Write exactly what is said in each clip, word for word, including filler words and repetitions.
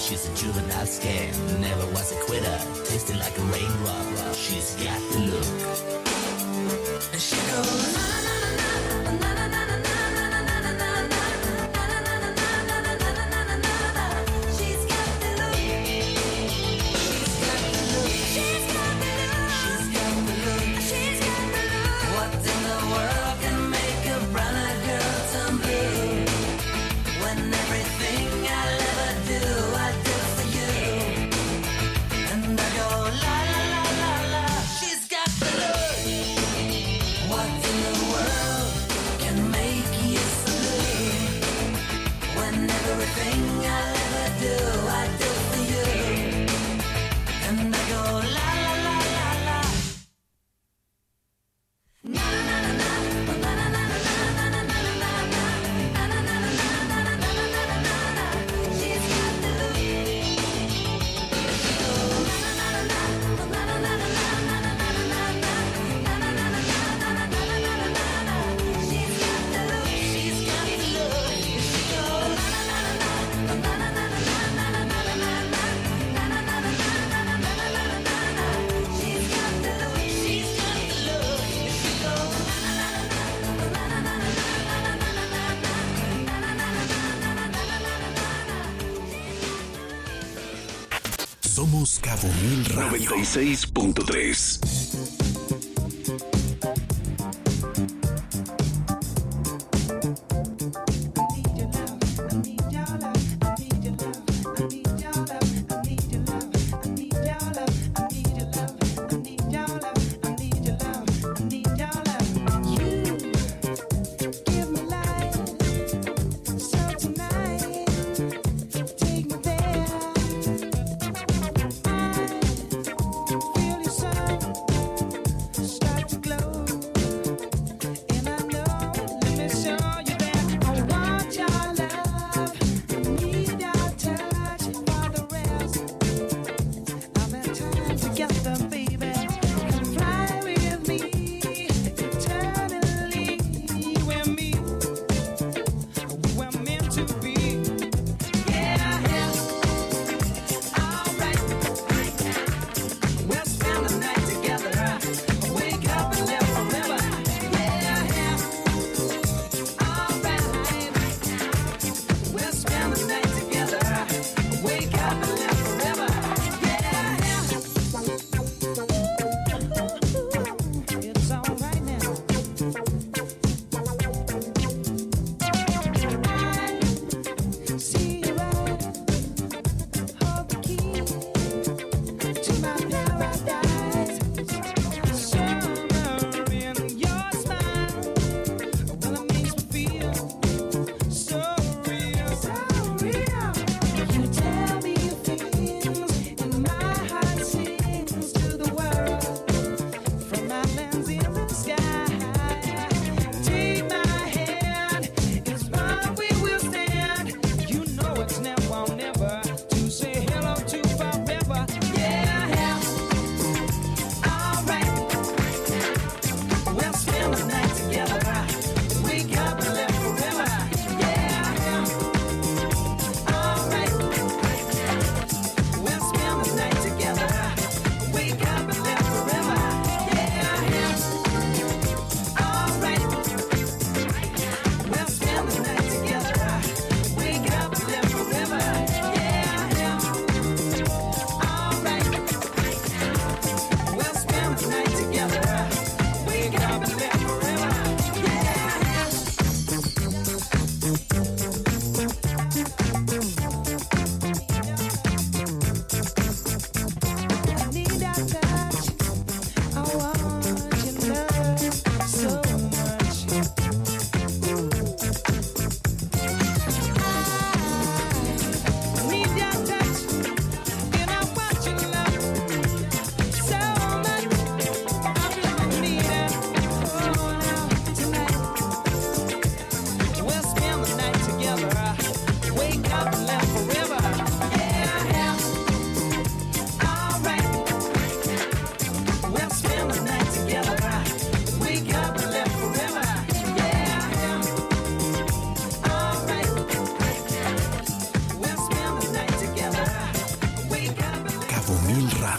she's a juvenile scam. Never was a quitter, tasting like a raindrop. She's got the look. And she goes, na na na na na na na na na. Somos Cabo Mil Radio noventa y seis punto tres. Feel yourself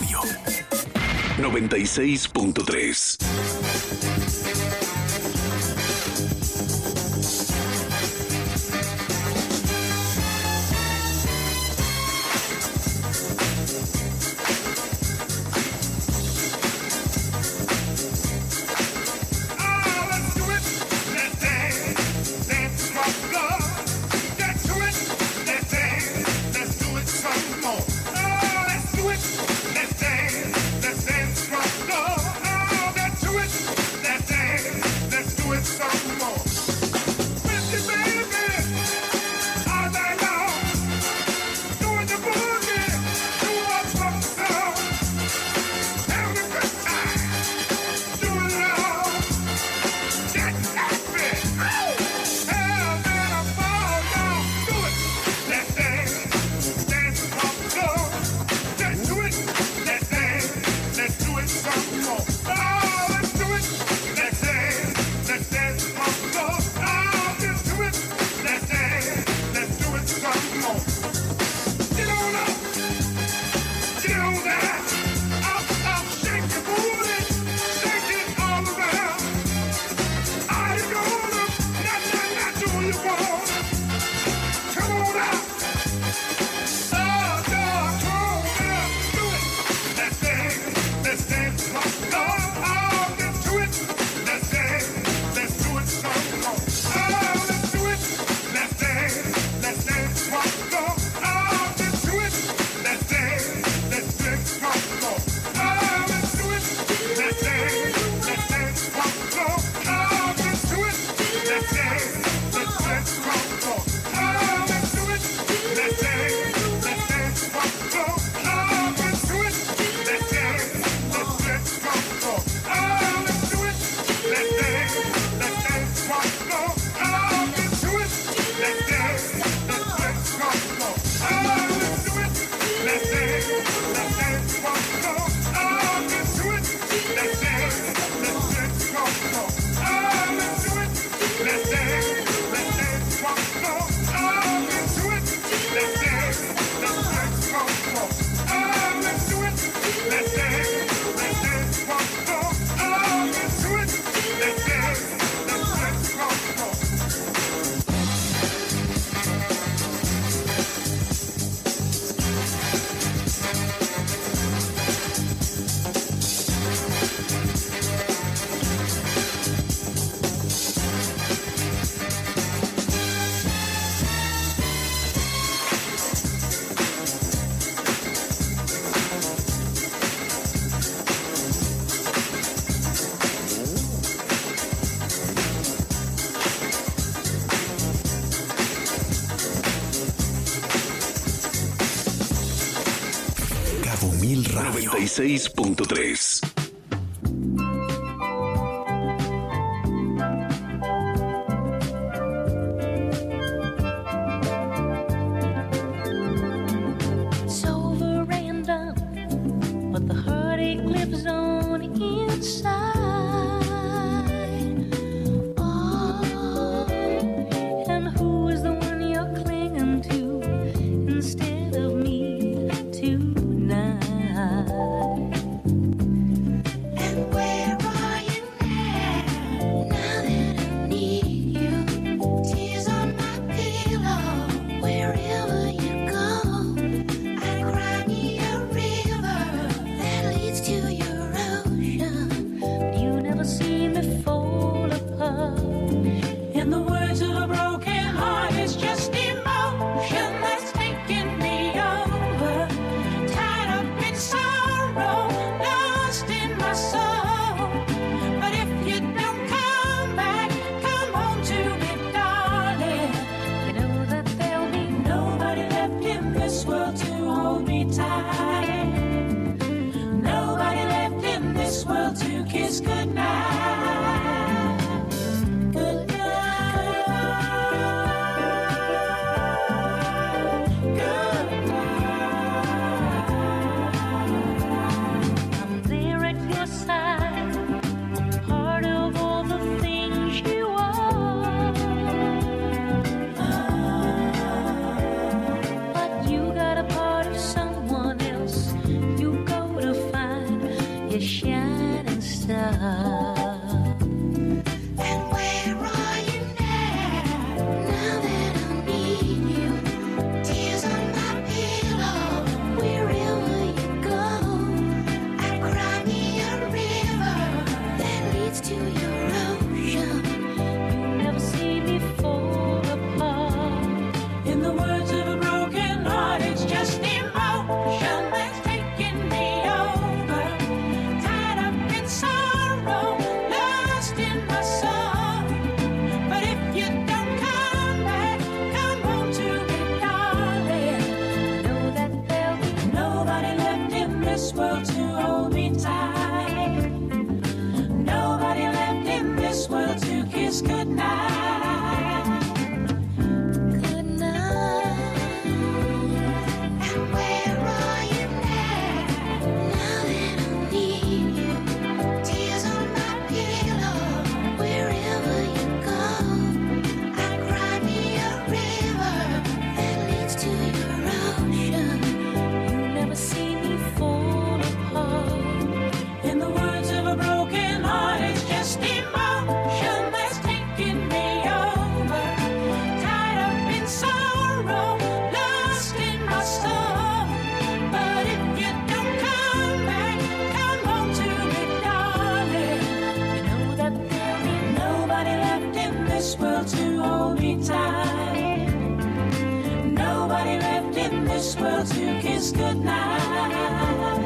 Radio noventa y seis punto tres. noventa y seis punto tres. Instead of me tonight. world to kiss goodnight.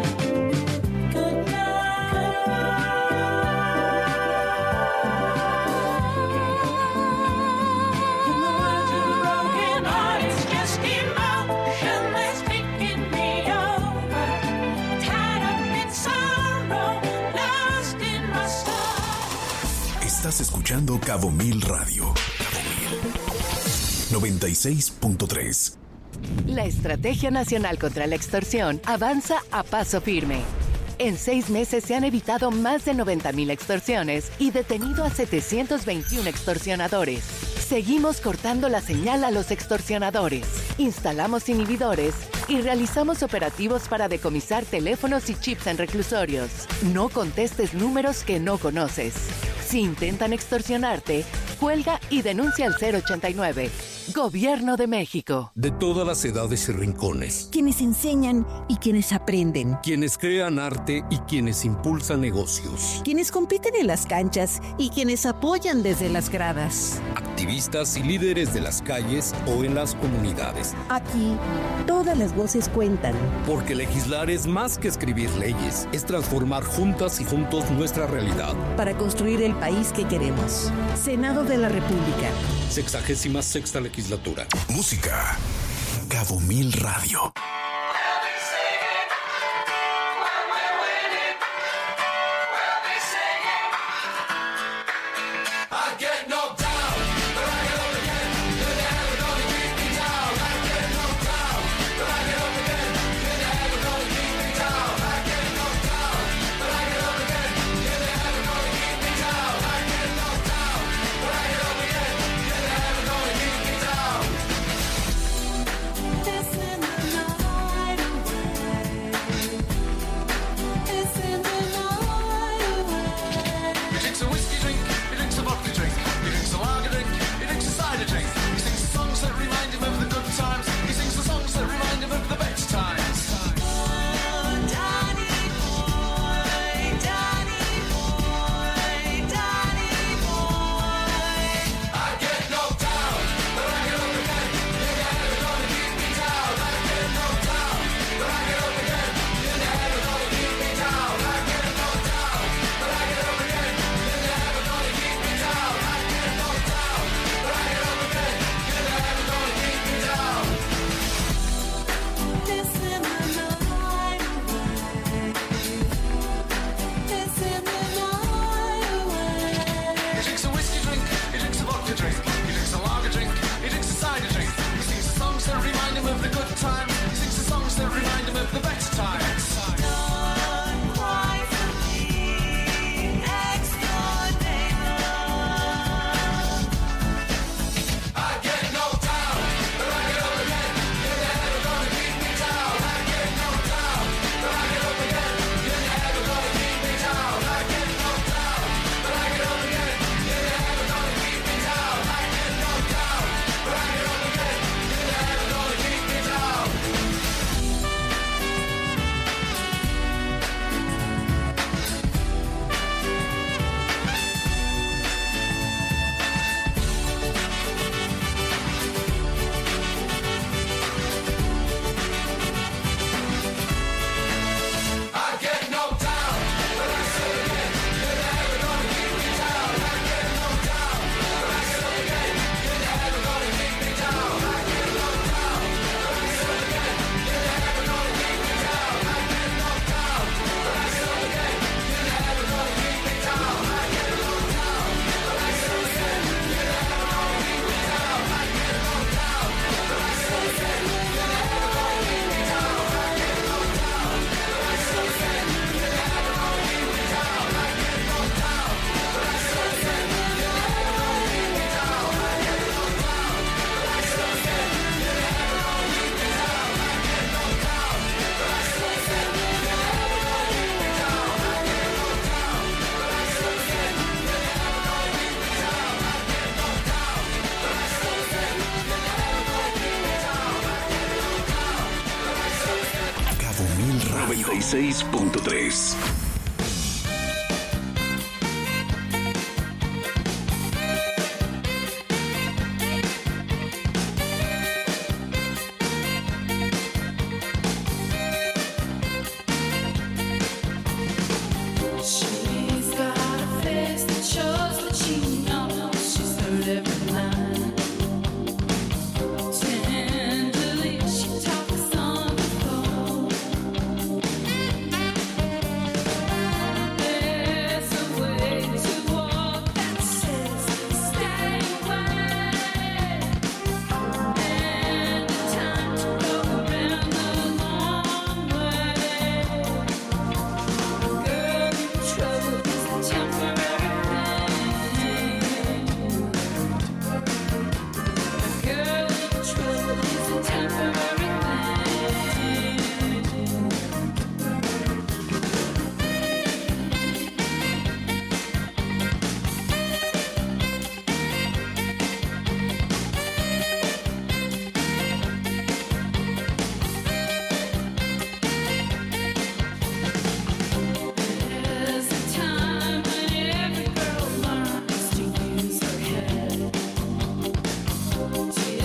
Estás escuchando Cabo Mil Radio. Cabo Mil noventa y seis punto tres. La Estrategia Nacional contra la Extorsión avanza a paso firme. En seis meses se han evitado más de noventa mil extorsiones y detenido a setecientos veintiuno extorsionadores. Seguimos cortando la señal a los extorsionadores. Instalamos inhibidores y realizamos operativos para decomisar teléfonos y chips en reclusorios. No contestes números que no conoces. Si intentan extorsionarte, cuelga y denuncia al cero ochenta y nueve. Gobierno de México. De todas las edades y rincones. Quienes enseñan y quienes aprenden. Quienes crean arte y quienes impulsan negocios. Quienes compiten en las canchas y quienes apoyan desde las gradas. Activistas y líderes de las calles o en las comunidades. Aquí, todas las voces cuentan. Porque legislar es más que escribir leyes, es transformar juntas y juntos nuestra realidad. Para construir el país que queremos. Senado de la República. Sexagésima sexta legislatura. Música. Cabo Mil Radio. noventa y seis punto tres.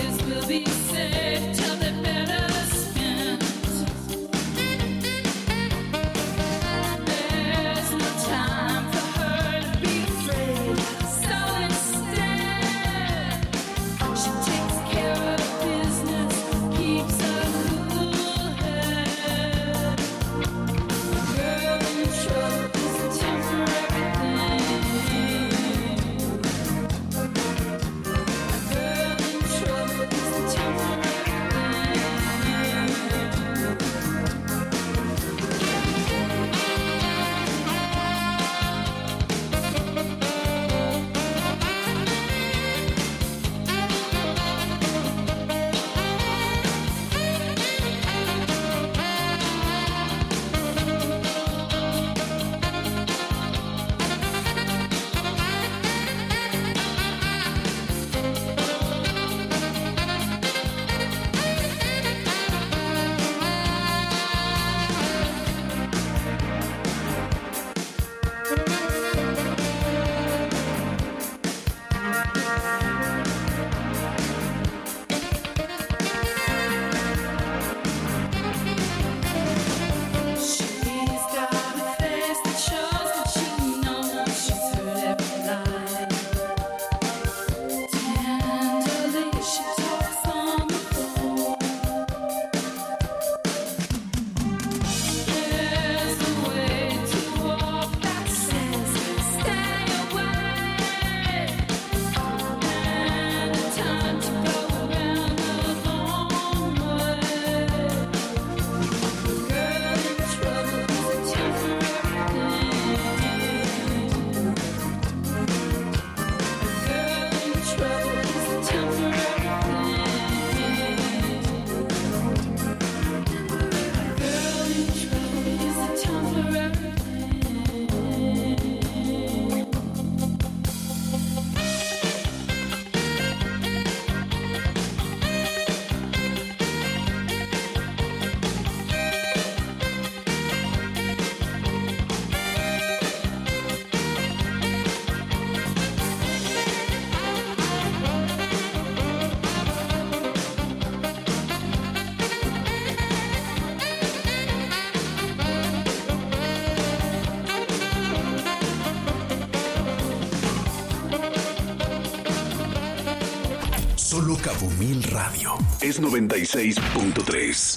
Solo Cabo Mil Radio es noventa y seis punto tres.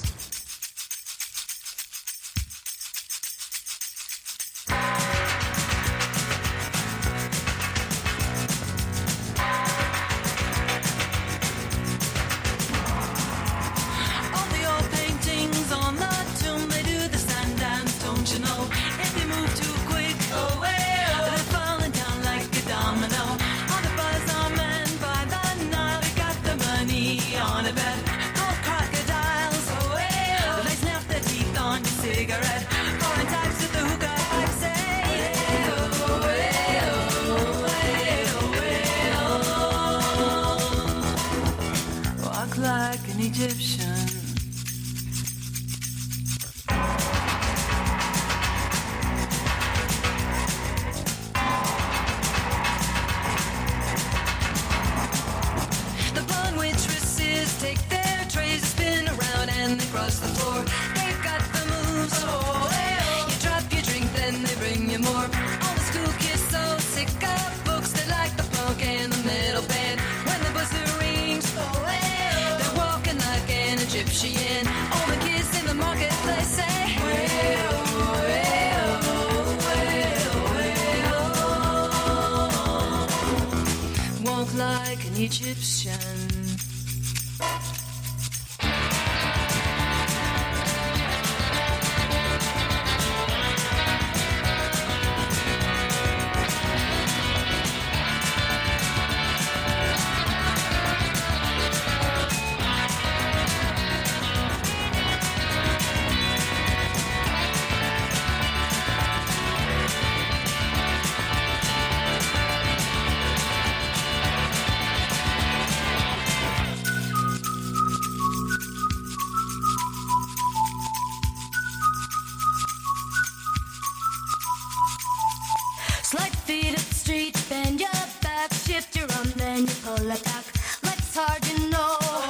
Bend your back, shift your arm, then you pull it back. Like it's hard, you know.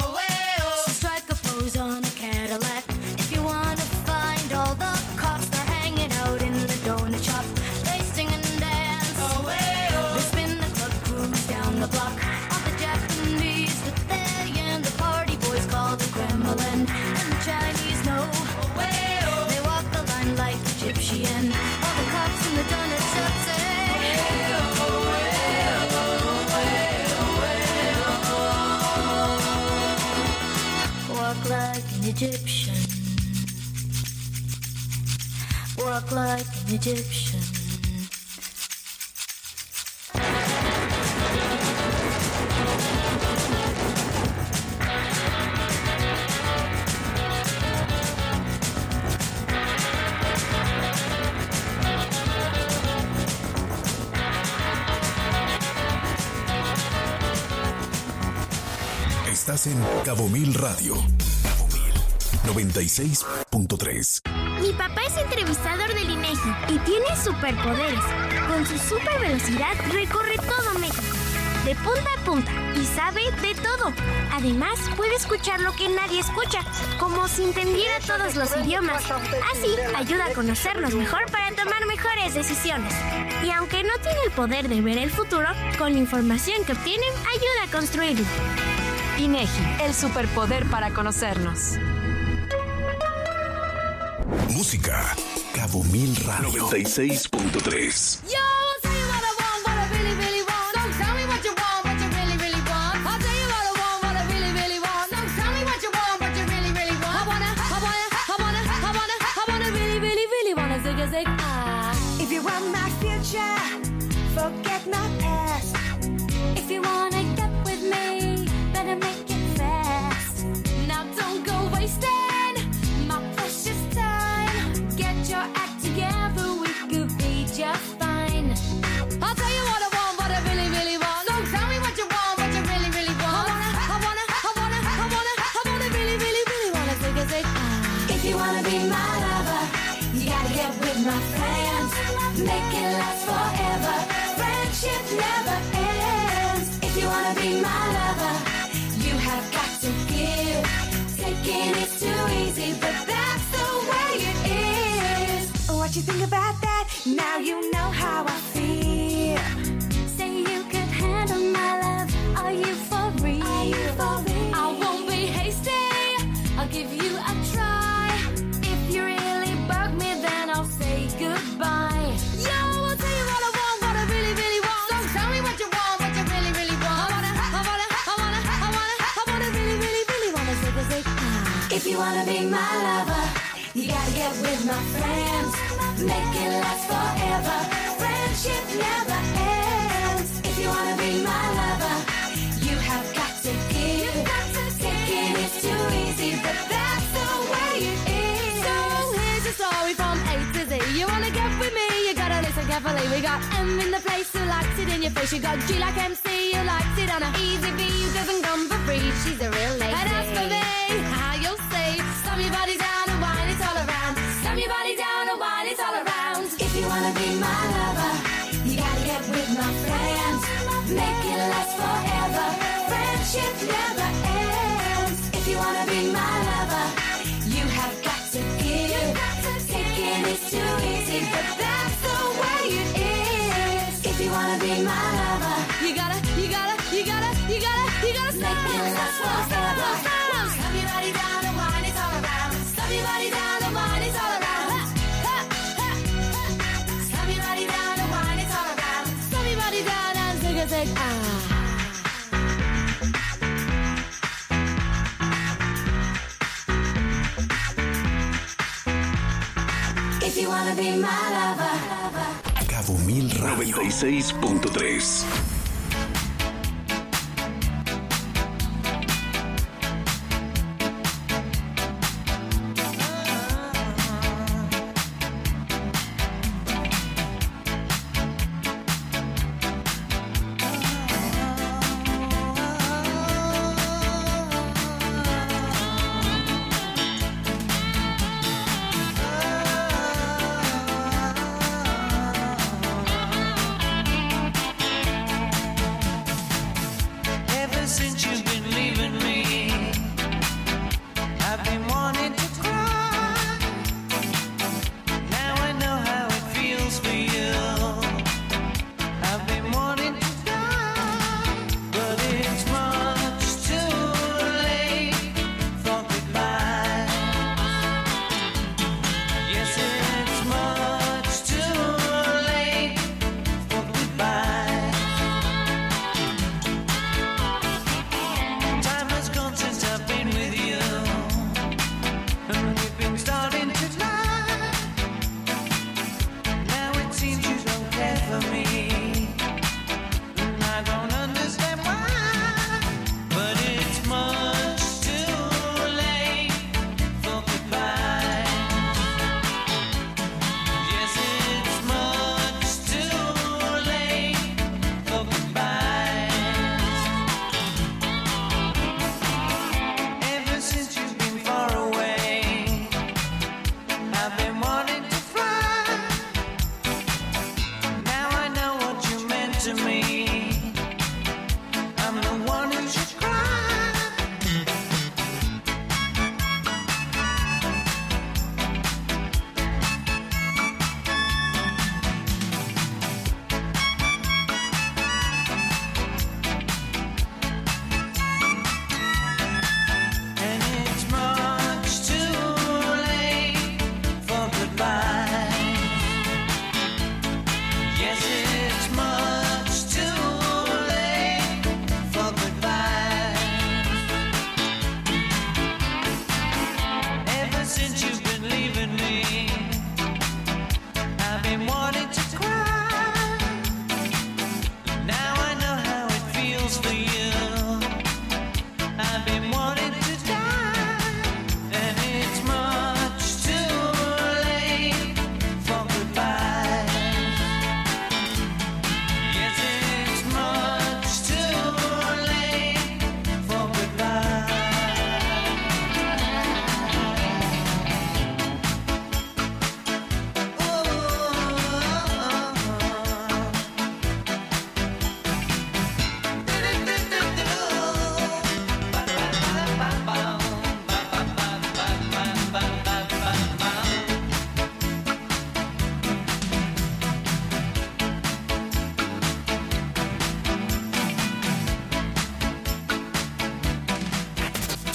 Persian, and the Chinese know. They walk the line like Egyptian. All the cops and the donut shops say. Walk like an Egyptian. Walk like an Egyptian. Estás en Cabo Mil Radio. Cabo Mil noventa y seis punto tres. Mi papá es entrevistador del INEGI y tiene superpoderes. Con su super velocidad recorre todo México, de punta a punta, y sabe de todo. Además, puede escuchar lo que nadie escucha, como si entendiera todos los idiomas. Así, ayuda a conocernos mejor para tomar mejores decisiones. Y aunque no tiene el poder de ver el futuro, con la información que obtiene, ayuda a construirlo. INEGI, el superpoder para conocernos. Música. Cabo Mil Radio noventa y seis punto tres. Yo, I'll tell you what I want, what I really, really want. Don't tell me what you want, what you really, really want. I'll tell you what I want, what I really, really want. Don't tell me what you want, what you really, really want. I wanna, I wanna, I wanna, I wanna, I wanna really, really, really wanna zig a zig ah. If you want my future, forget my past. If you wanna get with me, better make it fast. Now don't go wasting my precious time. Get your act together, we could be just fine. I'll tell you what I want, what I really, really want. Don't tell me what you want, what you really, really want. I wanna, I wanna, I wanna, I wanna, I wanna really, really, really wanna zig a zig ah. If you wanna be my lover, you gotta get with my friends. Make it last forever. Friendship never ends. If you wanna be my lover, you have got to give. Taking it's too easy, but that's the way it is. What you think about that? Now you know how I feel. Say you could handle my love. Are you for real? Are you for real? I won't be hasty, I'll give you a try. If you really bug me, then I'll say goodbye. Yo, I'll tell you what I want, what I really, really want. Don't tell me what you want, what you really, really want. I wanna, I wanna, I wanna, I wanna, I wanna really, really, really wanna zig a zig ah. If you wanna be my lover, you gotta get with my friends. Make it last forever. Friendship never ends. If you wanna be my lover, you have got to give. Taking it's too easy, but that's the way it is. So here's your story from A to Z. You wanna get with me, you gotta listen carefully. We got M in the place who likes it in your face. You got G like M C who likes it on a easy V who doesn't come for free. She's a real lady. And as for me, how you'll say, slam your body down and wine it all around. Slam your body down and wine it all around. If you wanna be my lover, you gotta get with my friends. Make it last forever. Friendship never ends. If you wanna be my lover, you have got to give. Taking it's too easy, but that's the way it is. If you wanna be my lover, you gotta, you gotta, you gotta, you gotta, you gotta stop. Make it last forever. Slam your body down and wine it all around. Slam your body down and wine it all around. Ha, ha, ha. Slam your body down and wine it all around. Slam your body down and zig a zig ah. If you wanna be my lover. Cabo Mil Radio noventa y seis punto tres.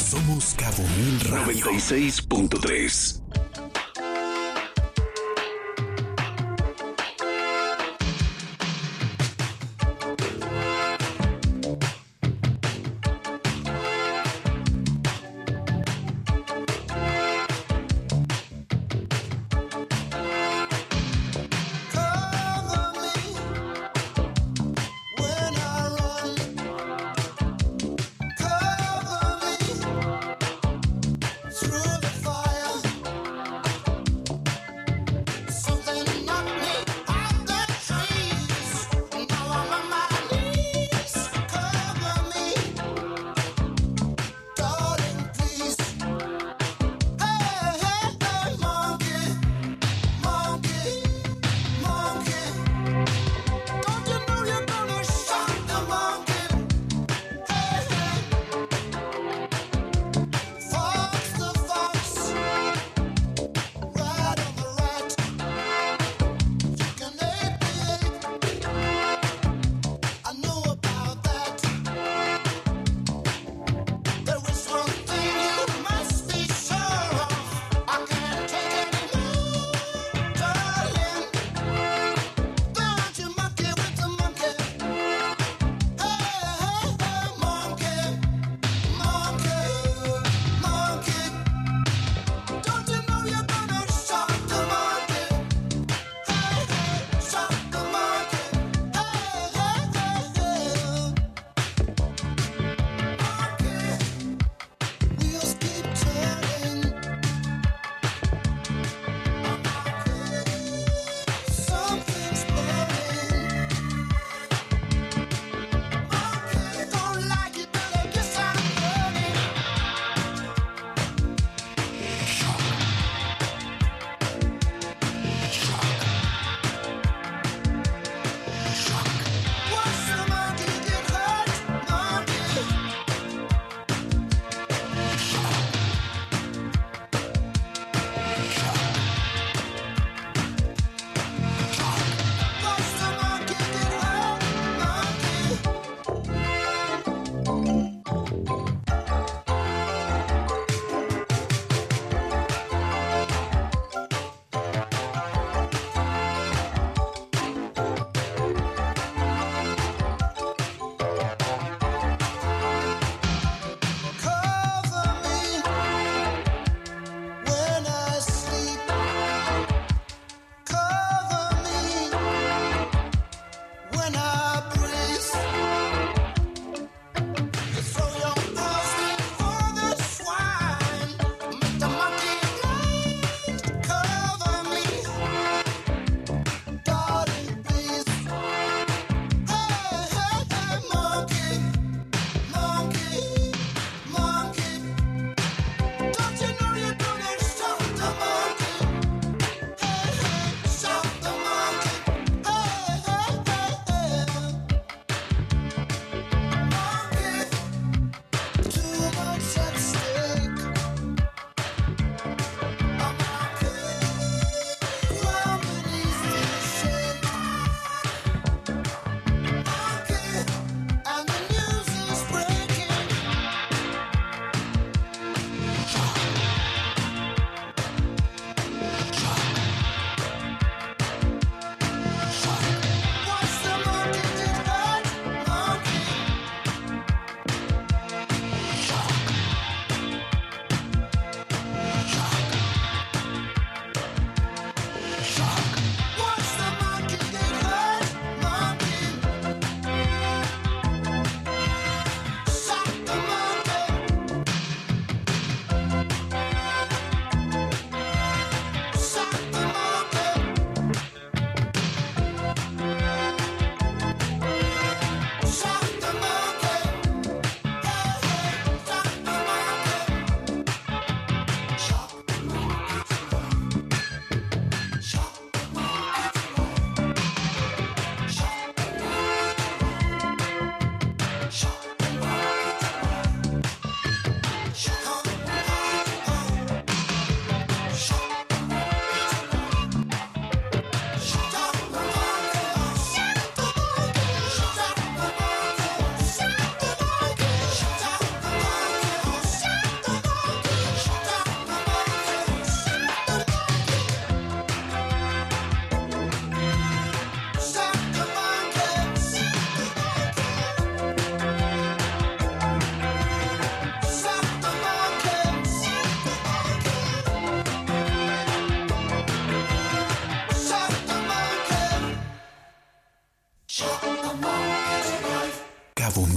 Somos Cabo Mil Radio noventa y seis punto tres. Fox the fire.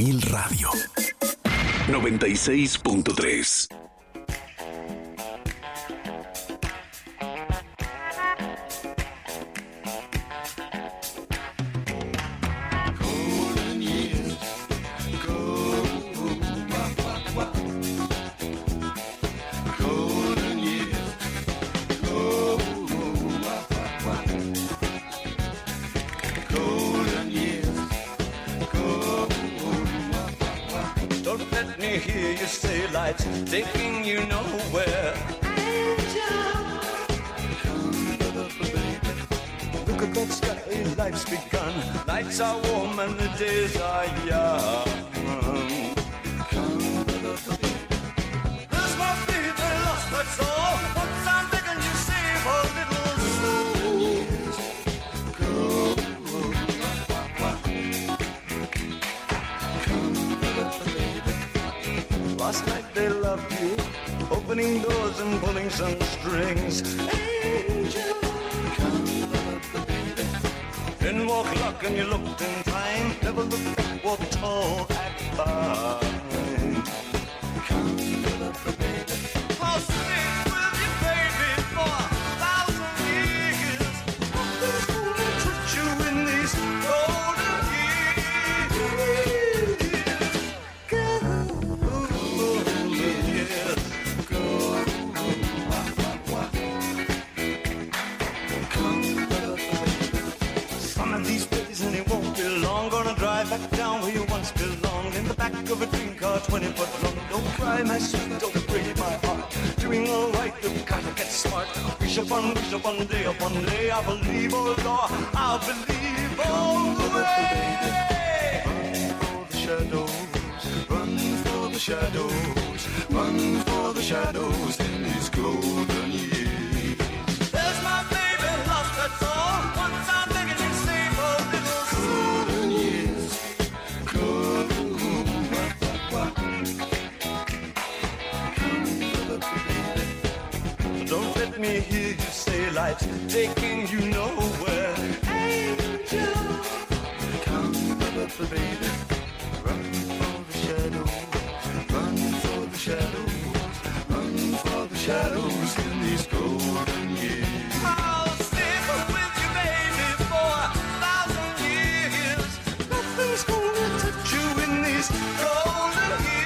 Mil Radio noventa y seis punto tres. Taking you nowhere. Angel, come baby. Look at that sky, life's begun. Nights are warm and the days are young. Come baby. This must be the lost, that's all. Once I'm begging you, save a little soul. Go, come baby. Last night they loved you, opening doors and pulling some strings. Angel, come baby. Didn't walk luck and you looked in time. Never looked back, walked tall, act fine. Come baby. I'll stay with you, baby, for a thousand years. Nothing's gonna touch you in these golden years. Go. Back down where you once belonged, in the back of a dream car, twenty foot long. Don't cry, my sweet, don't break my heart. Doing all right, you've got to get smart. Wish upon, wish upon day upon day. I believe, oh Lord, I believe all the way. Run for the shadows, run for the shadows, run for the shadows in these golden years. There's my baby lost, that's all. Once I'm begging you, save a little golden years. Don't let me hear you say life's taking you nowhere. Angel, come baby, run for the shadows, run for the shadows, run for the shadows in these golden years. I'll stay with you, baby, for a thousand years. Nothing's gonna touch you in these golden years.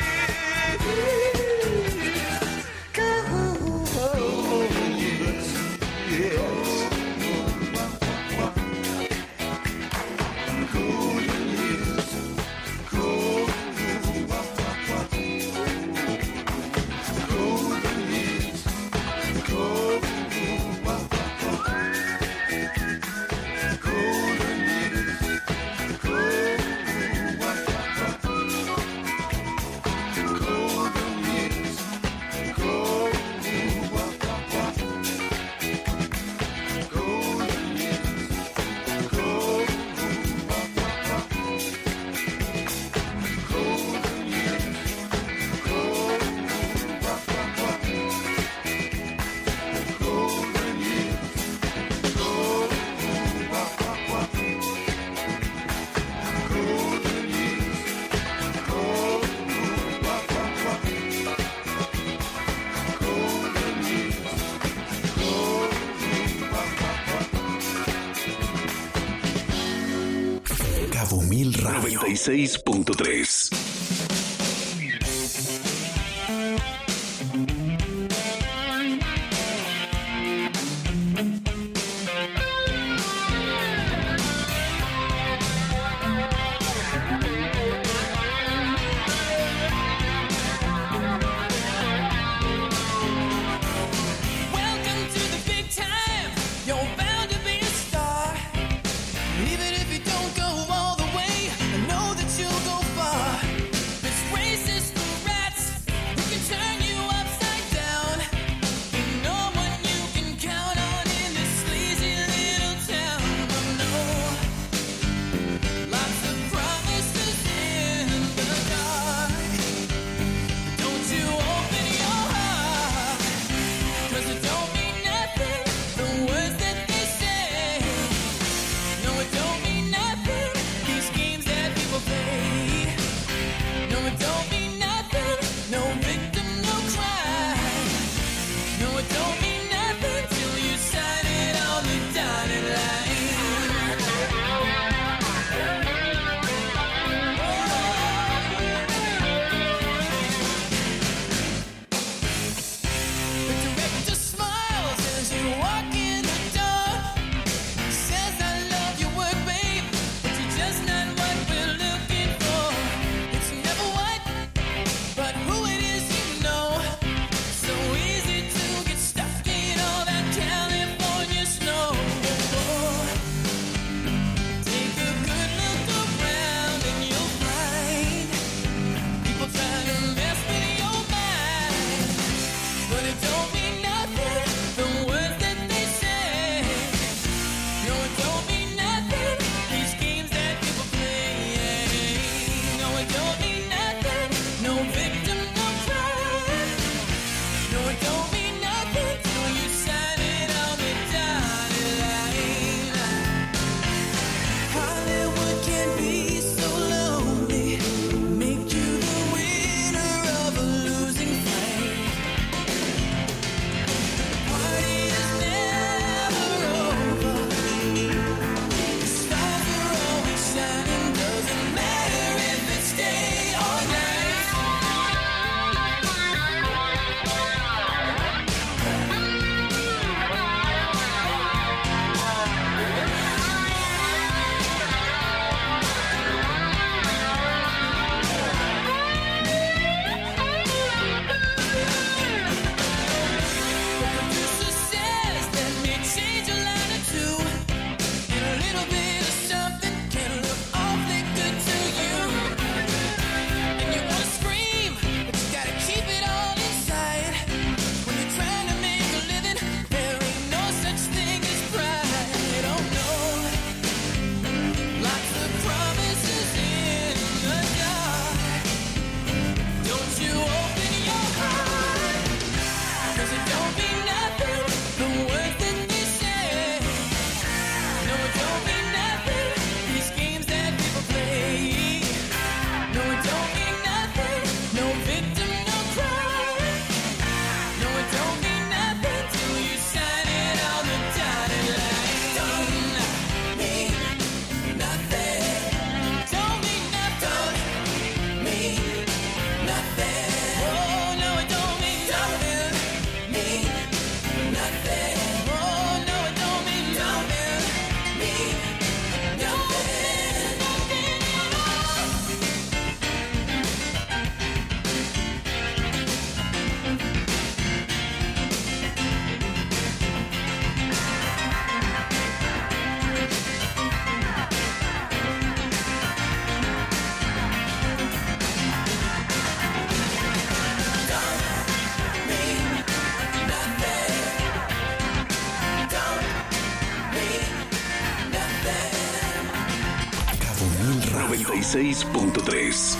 Cabo Mil Radio noventa y seis punto tres. Even if you don't go all the way, I know that you'll go far. noventa y seis punto tres.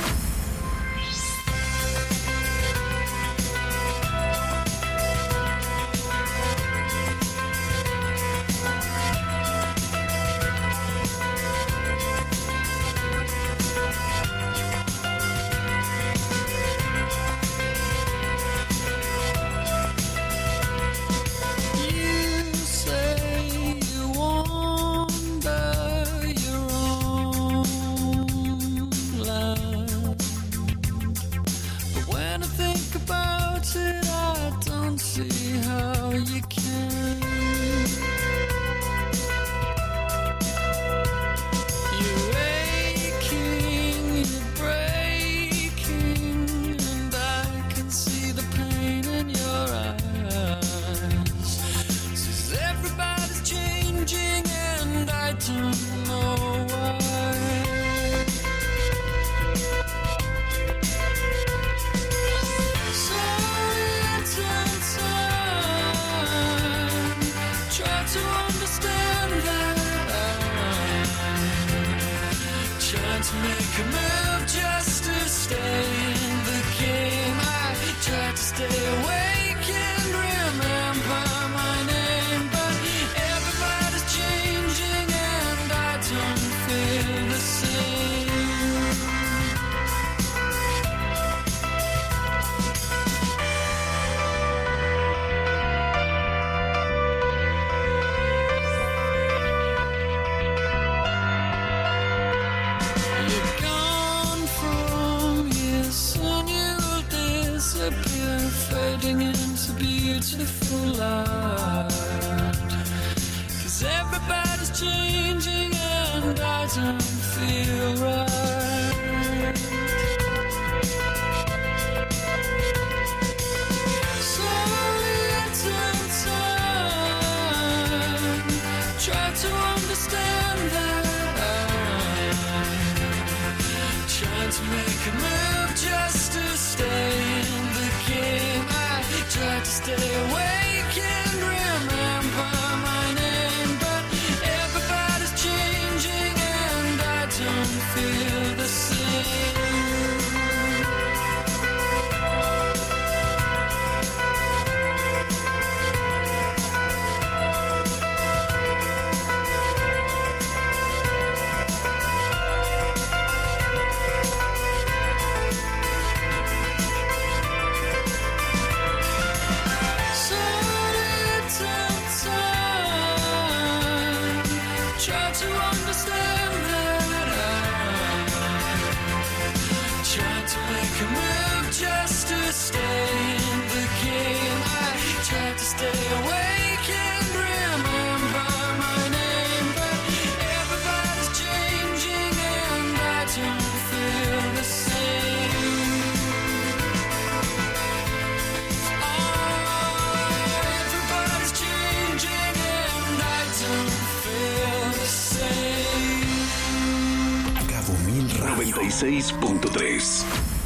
noventa y seis punto tres.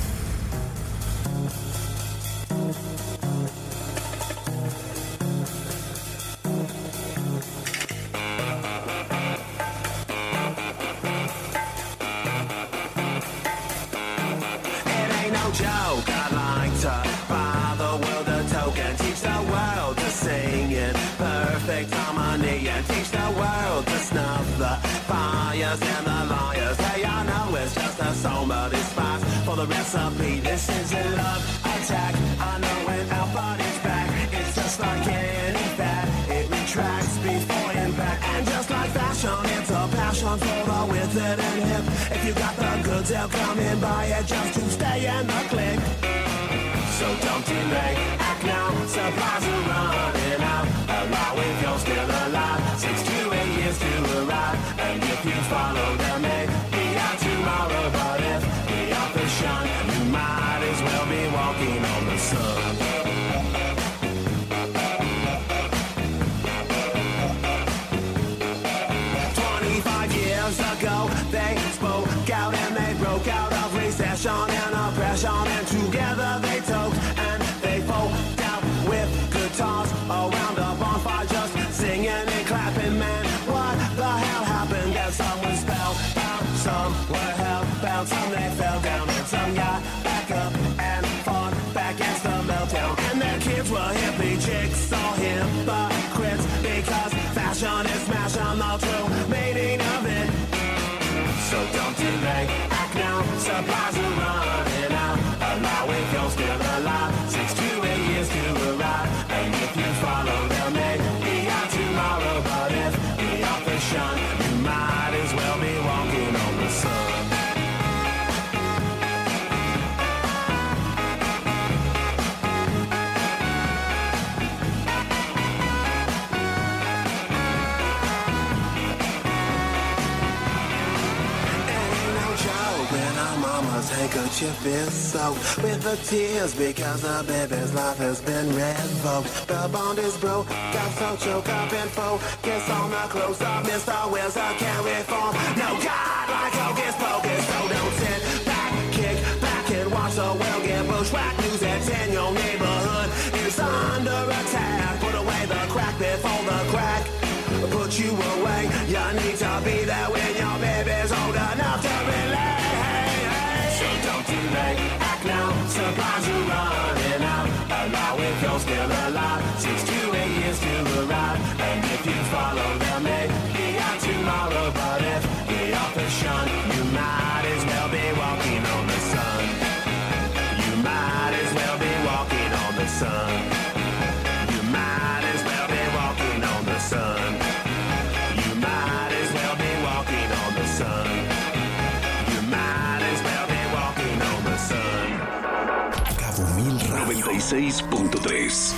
And the lawyers, hey, I know it's just a song, but it's fast for the recipe. This is a love attack. I know when our body's back, it's just like any fat. It retracts before impact, and just like fashion, it's a passion for the withered and hip. If you got the goods, they'll come in, buy it just to stay in the click. So don't delay, act now, supplies are running out. Allow if you're still alive, six to eight years to arrive. And if you follow them, may be out tomorrow. But if the authors shine, you might as well be walking on the sun. Twenty-five years ago, they spoke out and they broke out of recession and oppression, and together they talked and they folk out with good kids were hippie chicks or hypocrites, because fashion is fashion, all true meaning of it. So don't delay, act now, supplies are running out. Allow it, you're still alive, six to eight years to arrive. And if you follow, there may be out tomorrow, but if the authors shun, you might as well be walking on the sun. Handkerchief is soaked with the tears because the baby's life has been revoked. The bond is broke, got so choke up and focus on the close up. Mister Wills, I can't reform. No God like hocus pocus, so don't sit back, kick back and watch the world get bushwhacked. News that's in your neighborhood is under attack. Put away the crack before the crack put you away. You need to be there when your baby's old enough to relate. Act now, supplies are running out. Allow it, you're still alive, six to eight years to arrive. And if you follow, there may be out tomorrow, but if the authors shun, you might as well be walking on the sun. You might as well be walking on the sun. You might as well be walking on the sun. You might as well be walking on the sun. You might as well be walking on the sun. Cabo Mil Radio noventa y seis punto tres.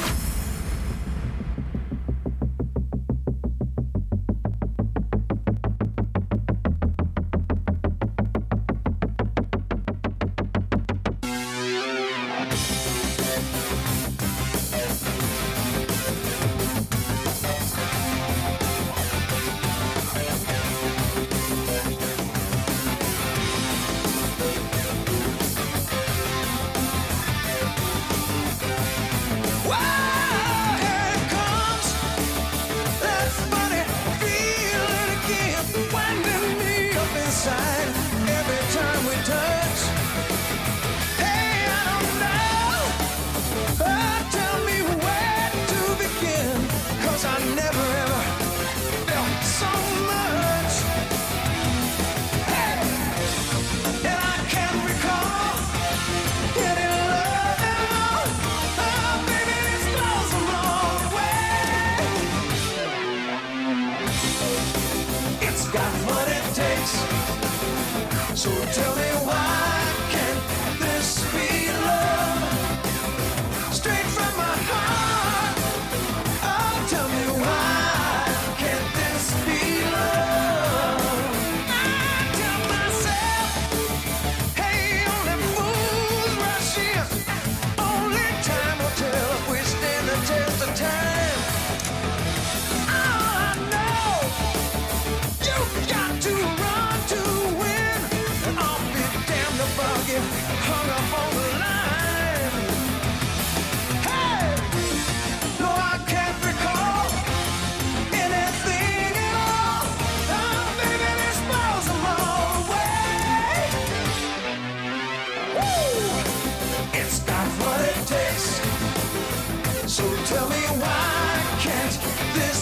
So tell me why can't this